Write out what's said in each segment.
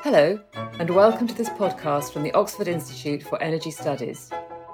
Hello, and welcome to this podcast from the Oxford Institute for Energy Studies.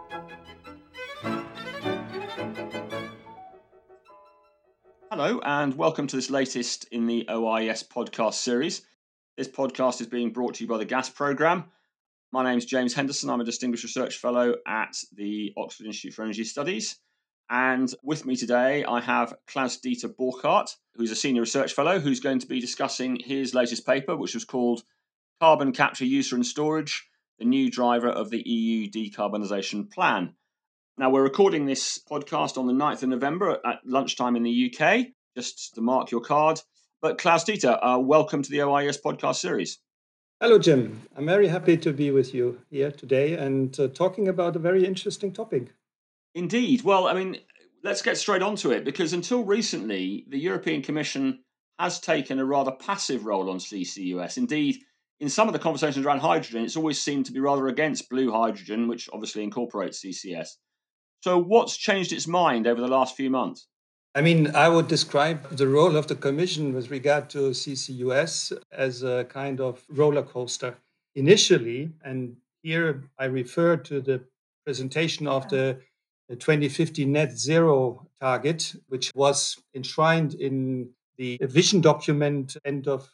Hello, and welcome to this latest in the OIS podcast series. This podcast is being brought to you by the GAS programme. My name is James Henderson. I'm a Distinguished Research Fellow at the Oxford Institute for Energy Studies. And with me today, I have Klaus-Dieter Borchardt, who's a Senior Research Fellow, who's going to be discussing his latest paper, which was called Carbon Capture, Use and Storage, the New Driver of the EU Decarbonisation Plan. Now, we're recording this podcast on the 9th of November at lunchtime in the UK, just to mark your card. But Klaus-Dieter, welcome to the OIS podcast series. Hello, Jim. I'm very happy to be with you here today and talking about a very interesting topic. Indeed. Well, let's get straight onto it, because until recently, the European Commission has taken a rather passive role on CCUS. Indeed, in some of the conversations around hydrogen, it's always seemed to be rather against blue hydrogen, which obviously incorporates CCS. So what's changed its mind over the last few months? I would describe the role of the Commission with regard to CCUS as a kind of roller coaster. Initially, and here I refer to the presentation of the 2050 net zero target, which was enshrined in the vision document end of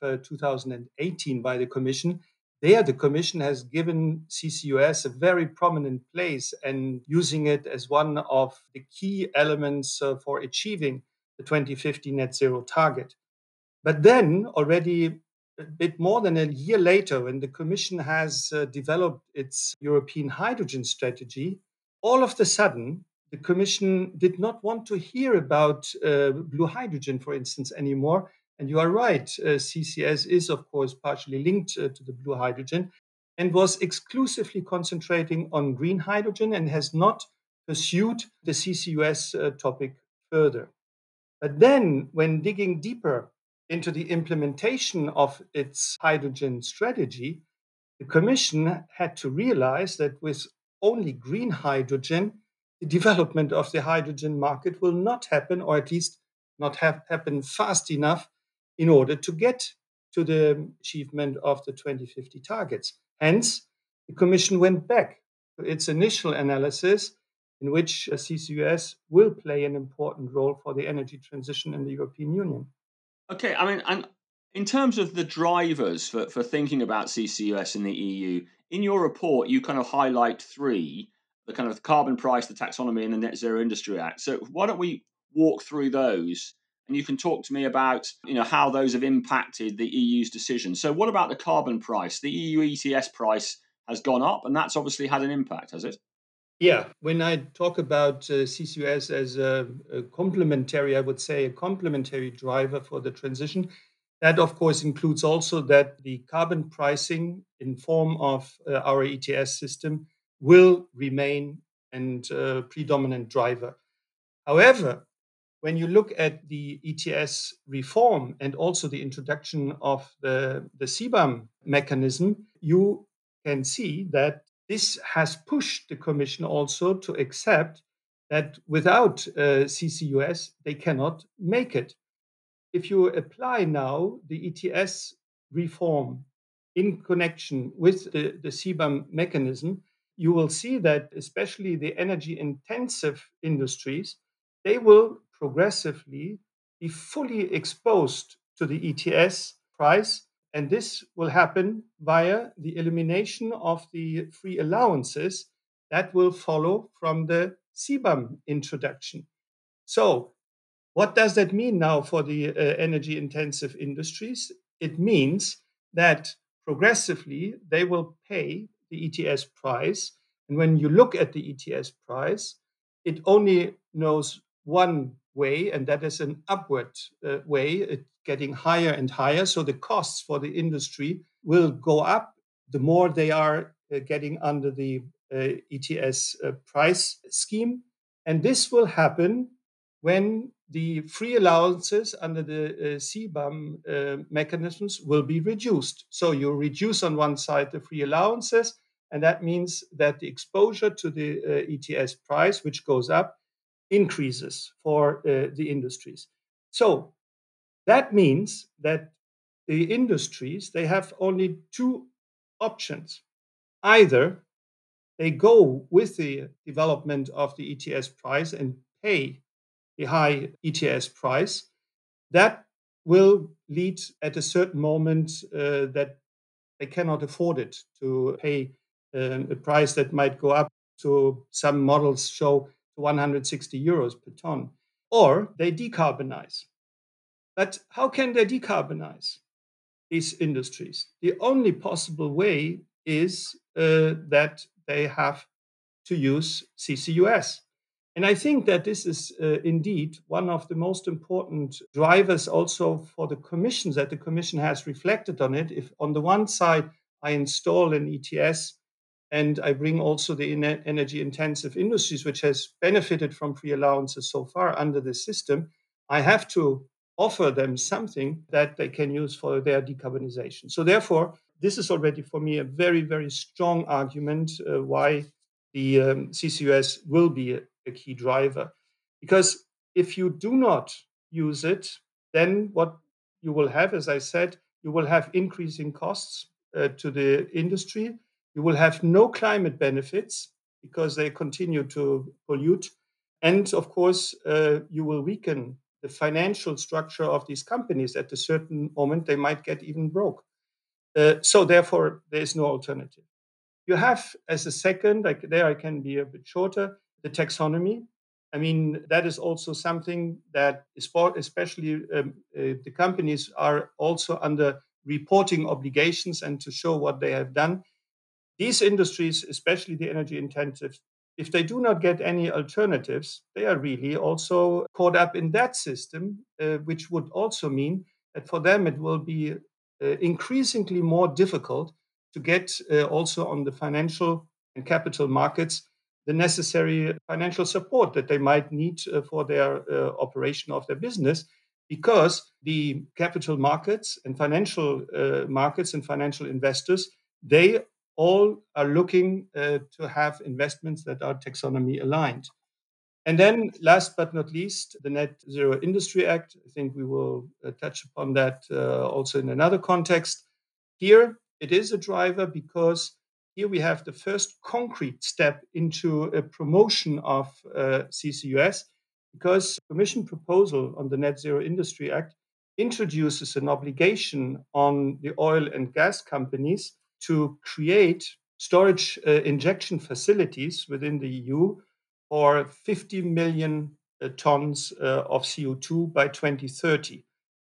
2018 by the Commission. There, the Commission has given CCUS a very prominent place and using it as one of the key elements for achieving the 2050 net zero target. But then, already a bit more than a year later, when the Commission has developed its European hydrogen strategy, all of a sudden, the Commission did not want to hear about blue hydrogen, for instance, anymore. And you are right, CCS is, of course, partially linked to the blue hydrogen and was exclusively concentrating on green hydrogen and has not pursued the CCUS topic further. But then, when digging deeper into the implementation of its hydrogen strategy, the Commission had to realize that with only green hydrogen, the development of the hydrogen market will not happen, or at least not happen fast enough in order to get to the achievement of the 2050 targets. Hence, the Commission went back to its initial analysis in which CCUS will play an important role for the energy transition in the European Union. Okay, and in terms of the drivers for thinking about CCUS in the EU, in your report, you kind of highlight three: the kind of carbon price, the taxonomy, and the Net Zero Industry Act. So why don't we walk through those, and you can talk to me about how those have impacted the EU's decision. So what about the carbon price? The EU ETS price has gone up, and that's obviously had an impact, has it? Yeah, when I talk about CCUS as a complementary, I would say a complementary driver for the transition, that of course includes also that the carbon pricing in form of our ETS system will remain and predominant driver. However, when you look at the ETS reform and also the introduction of the CBAM mechanism, you can see that this has pushed the Commission also to accept that without CCUS, they cannot make it. If you apply now the ETS reform in connection with the CBAM mechanism, you will see that especially the energy intensive industries, they will progressively be fully exposed to the ETS price. And this will happen via the elimination of the free allowances that will follow from the CBAM introduction. So, what does that mean now for the energy intensive industries? It means that progressively they will pay the ETS price. And when you look at the ETS price, it only knows one way, and that is an upward way, it getting higher and higher. So the costs for the industry will go up the more they are getting under the ETS price scheme. And this will happen when the free allowances under the CBAM mechanisms will be reduced. So you reduce on one side the free allowances, and that means that the exposure to the ETS price, which goes up, increases for the industries. So that means that the industries, they have only two options. Either they go with the development of the ETS price and pay the high ETS price. That will lead at a certain moment that they cannot afford it to pay a price that might go up to, some models show, to 160 euros per ton. Or they decarbonize. But how can they decarbonize these industries? The only possible way is that they have to use CCUS. And I think that this is indeed one of the most important drivers also for the Commission, that the Commission has reflected on it. If on the one side I install an ETS and I bring also the energy intensive industries, which has benefited from free allowances so far under the system, I have to offer them something that they can use for their decarbonization. So therefore, this is already for me a very, very strong argument why the CCUS will be a key driver. Because if you do not use it, then what you will have, as I said, you will have increasing costs to the industry. You will have no climate benefits because they continue to pollute. And of course, you will weaken the financial structure of these companies. At a certain moment, they might get even broke. So therefore, there is no alternative. You have, as a second, like there I can be a bit shorter, the taxonomy. I mean, that is also something that, especially the companies are also under reporting obligations and to show what they have done. These industries, especially the energy intensive, if they do not get any alternatives, they are really also caught up in that system, which would also mean that for them it will be increasingly more difficult to get also on the financial and capital markets the necessary financial support that they might need for their operation of their business, because the capital markets and financial investors, they all are looking to have investments that are taxonomy aligned. And then, last but not least, the Net Zero Industry Act. I think we will touch upon that also in another context. Here, it is a driver because here we have the first concrete step into a promotion of CCUS, because the Commission proposal on the Net Zero Industry Act introduces an obligation on the oil and gas companies to create storage injection facilities within the EU for 50 million tons of CO2 by 2030.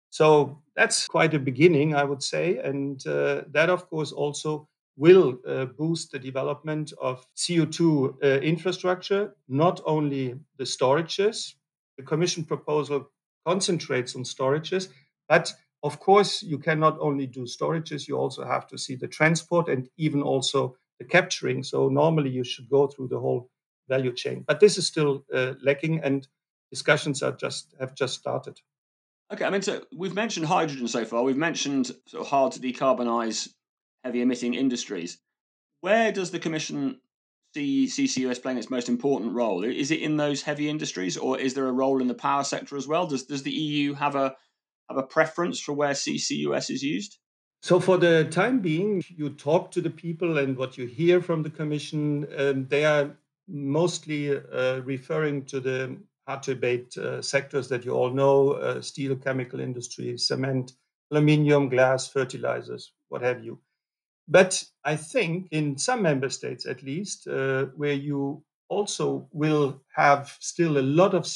So that's quite a beginning, I would say. And that, of course, also will boost the development of CO2 infrastructure, not only the storages. The Commission proposal concentrates on storages, but of course, you cannot only do storages, you also have to see the transport and even also the capturing. So normally you should go through the whole value chain. But this is still lacking, and discussions have just started. Okay, I mean, so we've mentioned hydrogen so far. We've mentioned sort of hard to decarbonise heavy emitting industries. Where does the Commission see CCUS playing its most important role? Is it in those heavy industries, or is there a role in the power sector as well? Does the EU have a preference for where CCUS is used? So for the time being, you talk to the people, and what you hear from the Commission, they are mostly referring to the hard-to-abate sectors that you all know: steel, chemical industry, cement, aluminium, glass, fertilizers, what have you. But I think in some member states, at least, where you also will have still a lot of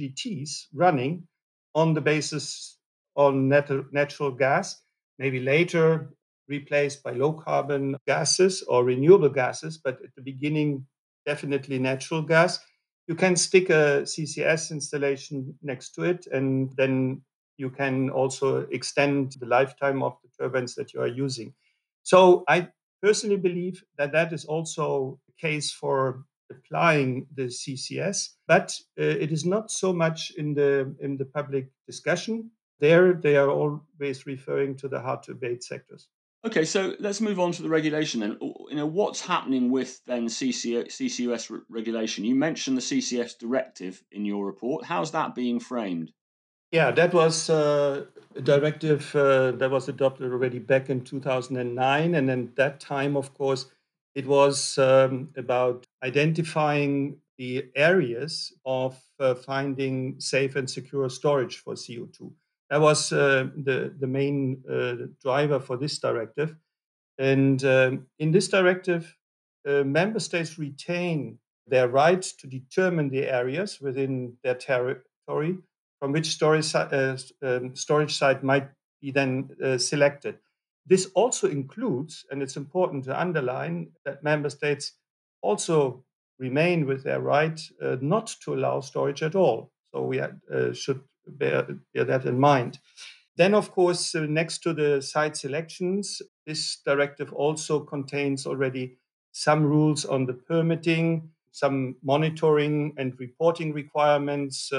CCGTs running on the basis on natural gas, maybe later replaced by low carbon gases or renewable gases, but at the beginning, definitely natural gas. You can stick a CCS installation next to it, and then you can also extend the lifetime of the turbines that you are using. So I personally believe that that is also the case for applying the CCS, but it is not so much in the public discussion. There, they are always referring to the hard to abate sectors. Okay, so let's move on to the regulation then. What's happening with then CCUS regulation? You mentioned the CCS directive in your report. How's that being framed? Yeah, that was A directive that was adopted already back in 2009. And at that time, of course, it was about identifying the areas of finding safe and secure storage for CO2. That was the main driver for this directive. And in this directive, member states retain their right to determine the areas within their territory from which storage site might be then selected. This also includes, and it's important to underline, that member states also remain with their right not to allow storage at all. So we should bear that in mind. Then, of course, next to the site selections, this directive also contains already some rules on the permitting, some monitoring and reporting requirements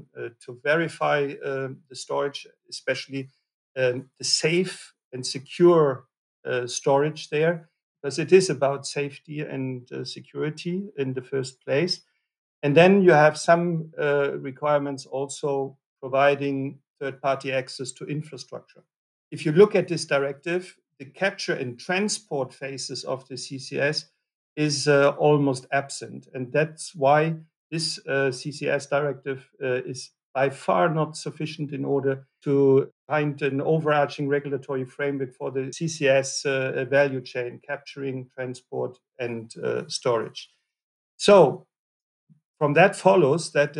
to verify the storage, especially the safe and secure storage there, because it is about safety and security in the first place. And then you have some requirements also providing third-party access to infrastructure. If you look at this directive, the capture and transport phases of the CCS is almost absent. And that's why this CCS directive is by far not sufficient in order to find an overarching regulatory framework for the CCS value chain, capturing, transport, and storage. So from that follows that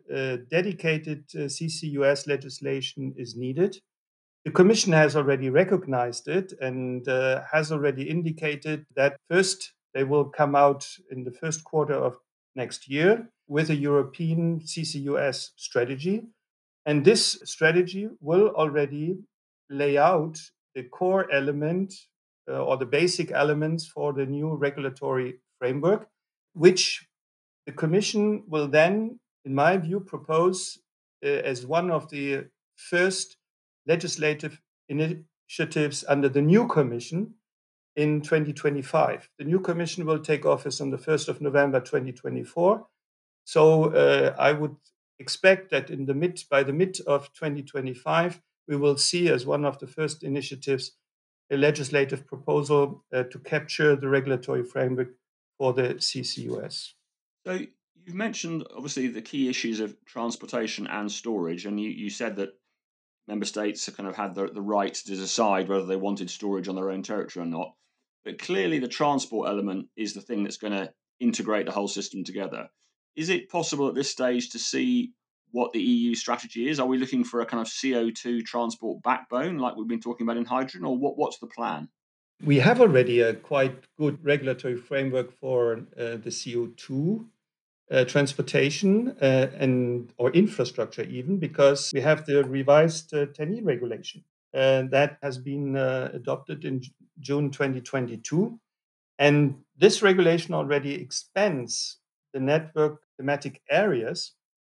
dedicated CCUS legislation is needed. The Commission has already recognized it and has already indicated that first they will come out in the first quarter of next year with a European CCUS strategy. And this strategy will already lay out the core element or the basic elements for the new regulatory framework, which the Commission will then, in my view, propose as one of the first legislative initiatives under the new Commission in 2025. The new Commission will take office on the 1st of November 2024. So I would expect that by the mid of 2025, we will see as one of the first initiatives a legislative proposal to capture the regulatory framework for the CCUS. So you've mentioned obviously the key issues of transportation and storage, and you said that member states have kind of had the right to decide whether they wanted storage on their own territory or not. But clearly, the transport element is the thing that's going to integrate the whole system together. Is it possible at this stage to see what the EU strategy is? Are we looking for a kind of CO2 transport backbone like we've been talking about in hydrogen, or what's the plan? We have already a quite good regulatory framework for the CO2 transportation or infrastructure even, because we have the revised 10E regulation that has been adopted in June 2022. And this regulation already expands the network thematic areas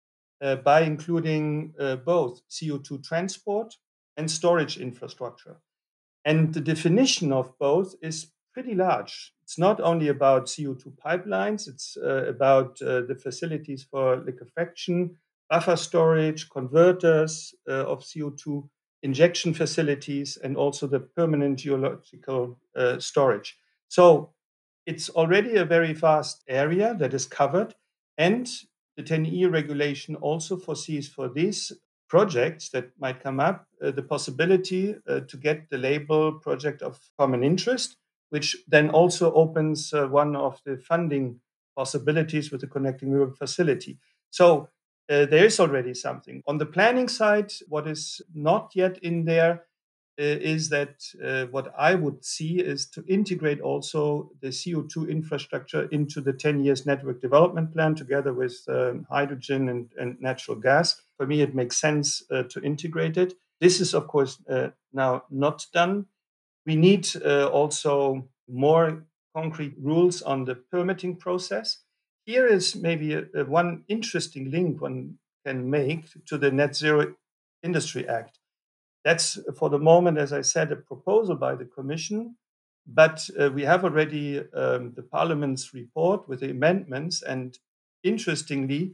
by including both CO2 transport and storage infrastructure. And the definition of both is pretty large. It's not only about CO2 pipelines, it's about the facilities for liquefaction, buffer storage, converters of CO2, injection facilities, and also the permanent geological storage. So it's already a very vast area that is covered. And the 10E regulation also foresees for these projects that might come up the possibility to get the label project of common interest, which then also opens one of the funding possibilities with the Connecting Europe facility. So there is already something. On the planning side, what is not yet in there is that what I would see is to integrate also the CO2 infrastructure into the 10 years network development plan together with hydrogen and natural gas. For me, it makes sense to integrate it. This is, of course, now not done. We need also more concrete rules on the permitting process. Here is maybe one interesting link one can make to the Net Zero Industry Act. That's, for the moment, as I said, a proposal by the Commission, but we have already the Parliament's report with the amendments. And interestingly,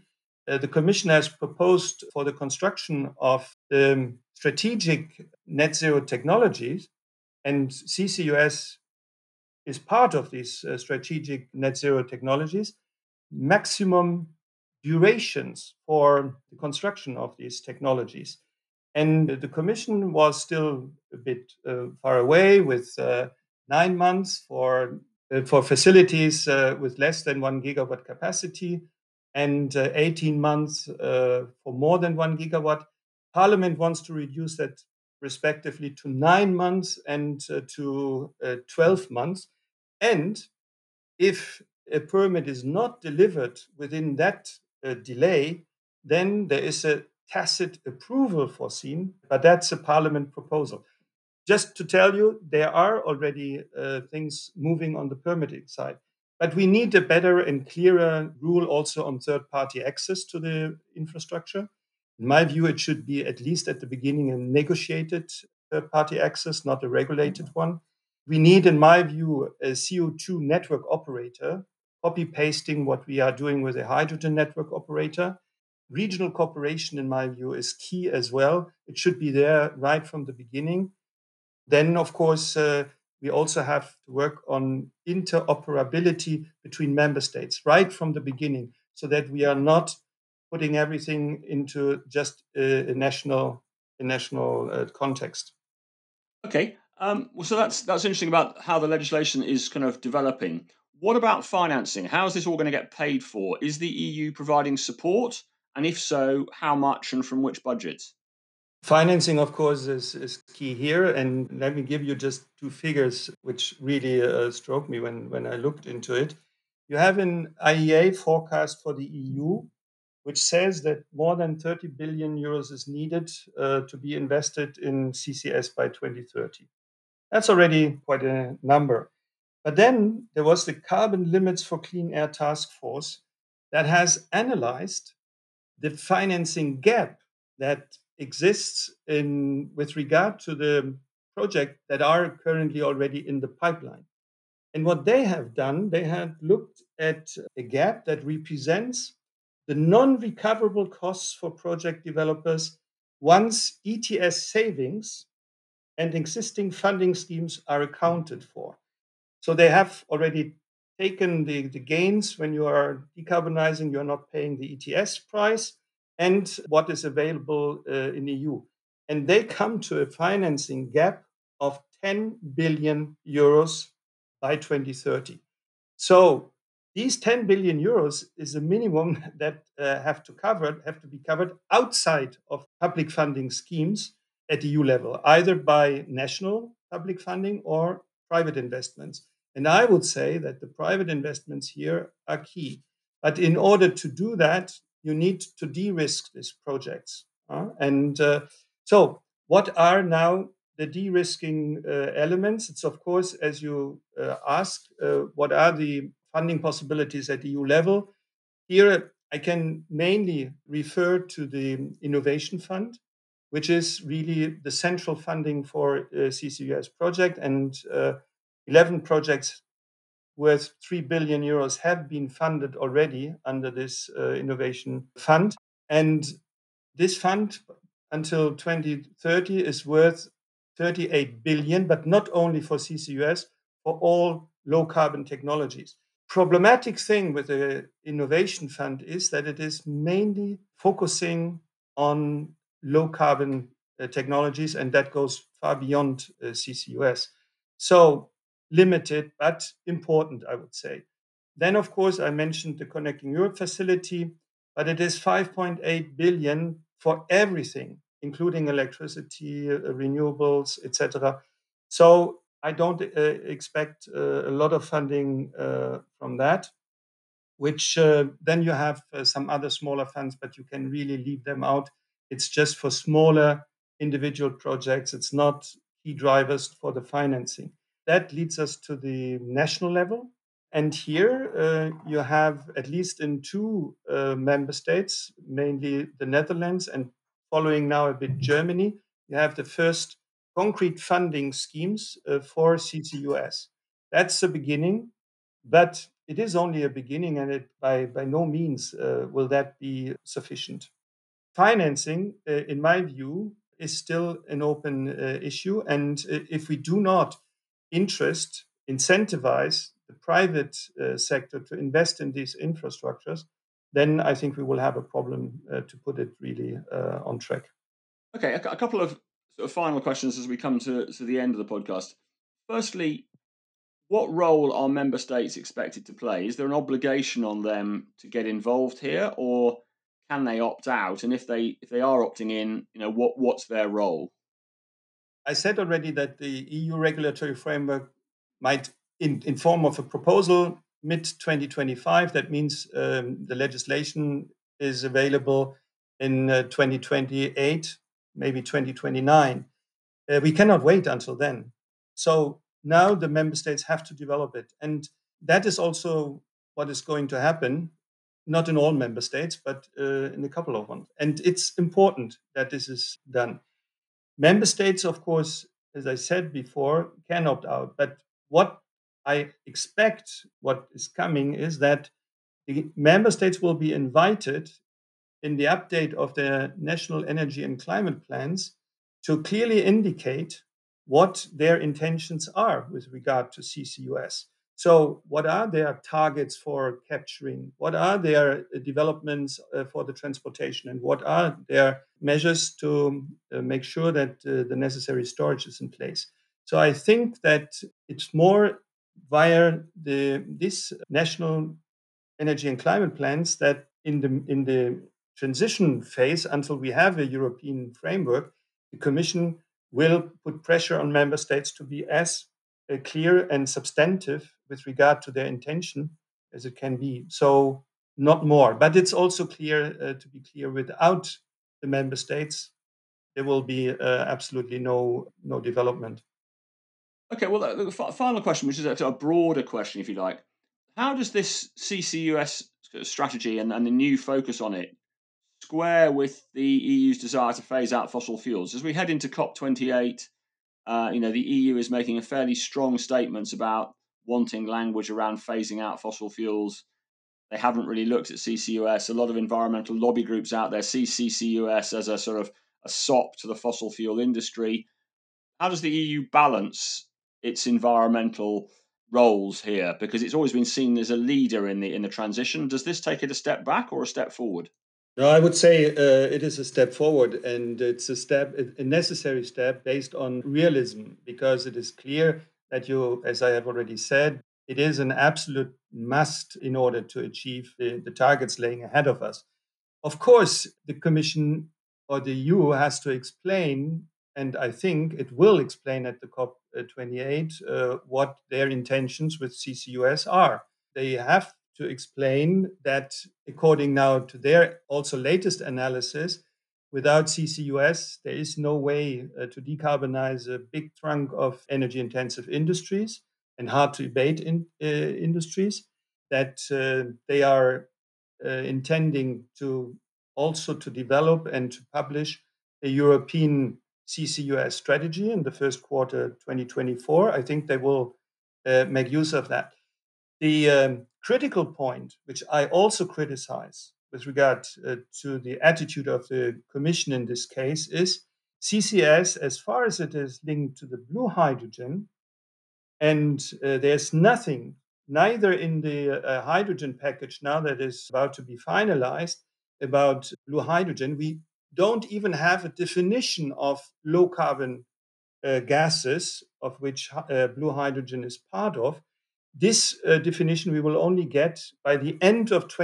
the Commission has proposed for the construction of the strategic net zero technologies, and CCUS is part of these strategic net zero technologies, maximum durations for the construction of these technologies. And the Commission was still a bit far away with 9 months for facilities with less than 1 gigawatt capacity and 18 months for more than 1 gigawatt. Parliament wants to reduce that respectively to 9 months and to 12 months. And if a permit is not delivered within that delay, then there is a tacit approval foreseen, but that's a parliament proposal. Just to tell you, there are already things moving on the permitting side, but we need a better and clearer rule also on third-party access to the infrastructure. In my view, it should be at least at the beginning a negotiated third-party access, not a regulated one. We need, in my view, a CO2 network operator, copy pasting what we are doing with a hydrogen network operator. Regional cooperation, in my view, is key as well. It should be there right from the beginning. Then, of course, we also have to work on interoperability between member states right from the beginning, so that we are not putting everything into just a national context. Okay. Well, so that's interesting about how the legislation is kind of developing. What about financing? How is this all going to get paid for? Is the EU providing support? And if so, how much and from which budgets? Financing, of course, is key here. And let me give you just two figures which really struck me when I looked into it. You have an IEA forecast for the EU, which says that more than 30 billion euros is needed to be invested in CCS by 2030. That's already quite a number. But then there was the Carbon Limits for Clean Air Task Force that has analyzed the financing gap that exists with regard to the projects that are currently already in the pipeline. And what they have done, they have looked at a gap that represents the non-recoverable costs for project developers once ETS savings and existing funding schemes are accounted for. So they have already taken the gains when you are decarbonizing, you're not paying the ETS price and what is available in the EU. And they come to a financing gap of 10 billion euros by 2030. So these 10 billion euros is a minimum that have to be covered outside of public funding schemes at EU level, either by national public funding or private investments. And I would say that the private investments here are key. But in order to do that, you need to de-risk these projects. So what are now the de-risking elements? It's, of course, as you ask, what are the funding possibilities at EU level? Here, I can mainly refer to the Innovation Fund, which is really the central funding for CCUS project, and 11 projects worth 3 billion euros have been funded already under this Innovation Fund. And this fund until 2030 is worth 38 billion, but not only for CCUS, for all low carbon technologies. Problematic thing with the Innovation Fund is that it is mainly focusing on low carbon technologies, and that goes far beyond CCUS. So limited, but important, I would say. Then, of course, I mentioned the Connecting Europe facility, but it is 5.8 billion for everything, including electricity, renewables, etc. So I don't expect a lot of funding from that, which then you have some other smaller funds, but you can really leave them out. It's just for smaller individual projects. It's not key drivers for the financing. That leads us to the national level. And here you have, at least in two member states, mainly the Netherlands and following now a bit Germany, you have the first concrete funding schemes for CCUS. That's the beginning. But it is only a beginning, and it by no means will that be sufficient. Financing, in my view, is still an open issue. And if we do not incentivize the private sector to invest in these infrastructures, then I think we will have a problem, to put it really on track. Okay, a couple of sort of final questions as we come to the end of the podcast. Firstly, what role are member states expected to play? Is there an obligation on them to get involved here, or can they opt out? And if they are opting in, what's their role? I said already that the EU regulatory framework might, in form of a proposal, mid 2025. That means the legislation is available in 2028, maybe 2029. We cannot wait until then. So now the member states have to develop it. And that is also what is going to happen, not in all member states, but in a couple of ones. And it's important that this is done. Member states, of course, as I said before, can opt out. But what I expect, what is coming, is that the member states will be invited in the update of their national energy and climate plans to clearly indicate what their intentions are with regard to CCUS. So, what are their targets for capturing? What are their developments for the transportation? And what are their measures to make sure that the necessary storage is in place? So, I think that it's more via this national energy and climate plans that in the transition phase, until we have a European framework, the Commission will put pressure on member states to be as clear and substantive with regard to their intention as it can be. So not more, but it's also clear, to be clear, without the member states, there will be absolutely no development. Okay, well, the final question, which is a broader question, if you like. How does this CCUS strategy and the new focus on it square with the EU's desire to phase out fossil fuels? As we head into COP28, the EU is making a fairly strong statements about wanting language around phasing out fossil fuels. They haven't really looked at CCUS. A lot of environmental lobby groups out there see CCUS as a sort of a sop to the fossil fuel industry. How does the EU balance its environmental roles here? Because it's always been seen as a leader in the transition. Does this take it a step back or a step forward? No, I would say it is a step forward, and it's a necessary step based on realism, because it is clear that as I have already said, it is an absolute must in order to achieve the targets laying ahead of us. Of course, the Commission or the EU has to explain, and I think it will explain at the COP28 what their intentions with CCUS are. They have to explain that, according now to their also latest analysis, without CCUS, there is no way to decarbonize a big trunk of energy intensive industries and hard to abate industries, that they are intending to also to develop and to publish a European CCUS strategy in the first quarter 2024. I think they will make use of that. The critical point, which I also criticize with regard to the attitude of the Commission in this case, is CCS, as far as it is linked to the blue hydrogen, and there's nothing, neither in the hydrogen package now that is about to be finalized about blue hydrogen. We don't even have a definition of low carbon gases, of which blue hydrogen is part of. This definition we will only get by the end of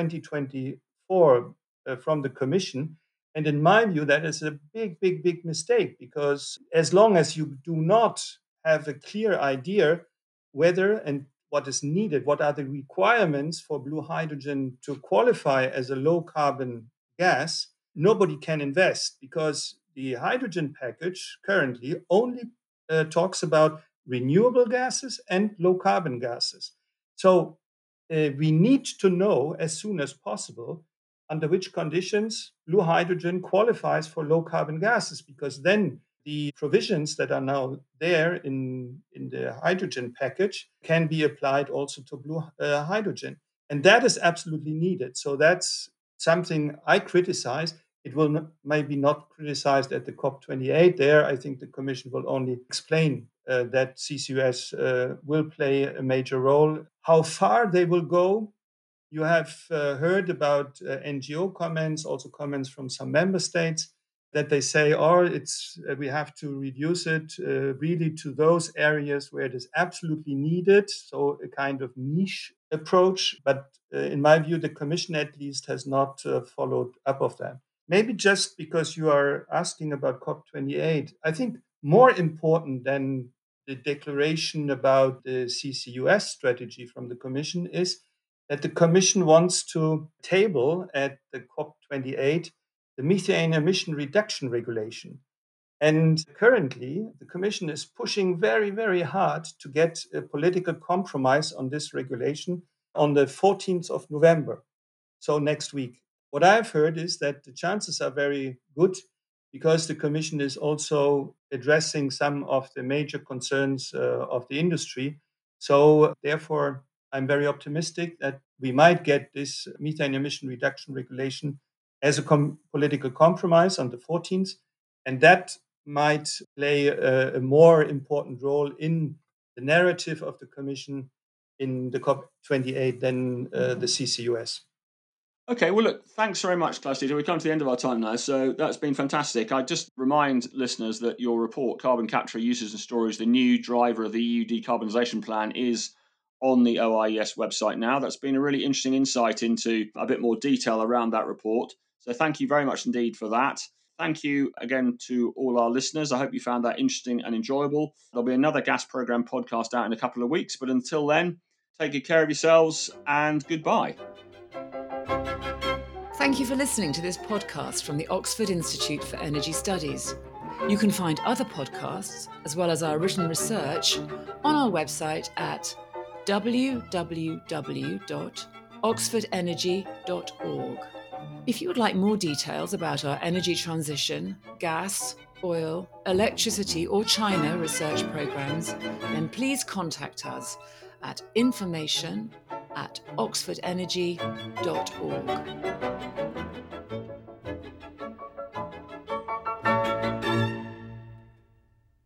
2024 from the Commission. And in my view, that is a big, big, big mistake, because as long as you do not have a clear idea whether and what is needed, what are the requirements for blue hydrogen to qualify as a low carbon gas, nobody can invest, because the hydrogen package currently only talks about renewable gases and low carbon gases. So we need to know as soon as possible under which conditions blue hydrogen qualifies for low carbon gases, because then the provisions that are now there in the hydrogen package can be applied also to blue hydrogen. And that is absolutely needed. So that's something I criticize. It will maybe not criticized at the COP28 there. I think the Commission will only explain that CCUS will play a major role. How far they will go, you have heard about NGO comments, also comments from some member states, that they say, oh, we have to reduce it really to those areas where it is absolutely needed. So a kind of niche approach. But in my view, the Commission at least has not followed up of that. Maybe just because you are asking about COP28, I think more important than the declaration about the CCUS strategy from the Commission is that the Commission wants to table at the COP28 the methane emission reduction regulation. And currently, the Commission is pushing very, very hard to get a political compromise on this regulation on the 14th of November, so next week. What I've heard is that the chances are very good because the Commission is also addressing some of the major concerns of the industry. So therefore, I'm very optimistic that we might get this methane emission reduction regulation as a political compromise on the 14th. And that might play a more important role in the narrative of the Commission in the COP28 than the CCUS. Okay, well, look, thanks very much, Klaus-Dieter. We've come to the end of our time now, so that's been fantastic. I just remind listeners that your report, Carbon Capture, Uses and Storage, the new driver of the EU decarbonisation plan, is on the OIES website now. That's been a really interesting insight into a bit more detail around that report. So thank you very much indeed for that. Thank you again to all our listeners. I hope you found that interesting and enjoyable. There'll be another Gas Programme podcast out in a couple of weeks, but until then, take good care of yourselves and goodbye. Thank you for listening to this podcast from the Oxford Institute for Energy Studies. You can find other podcasts, as well as our written research, on our website at www.oxfordenergy.org. If you would like more details about our energy transition, gas, oil, electricity or China research programs, then please contact us at information@oxfordenergy.org.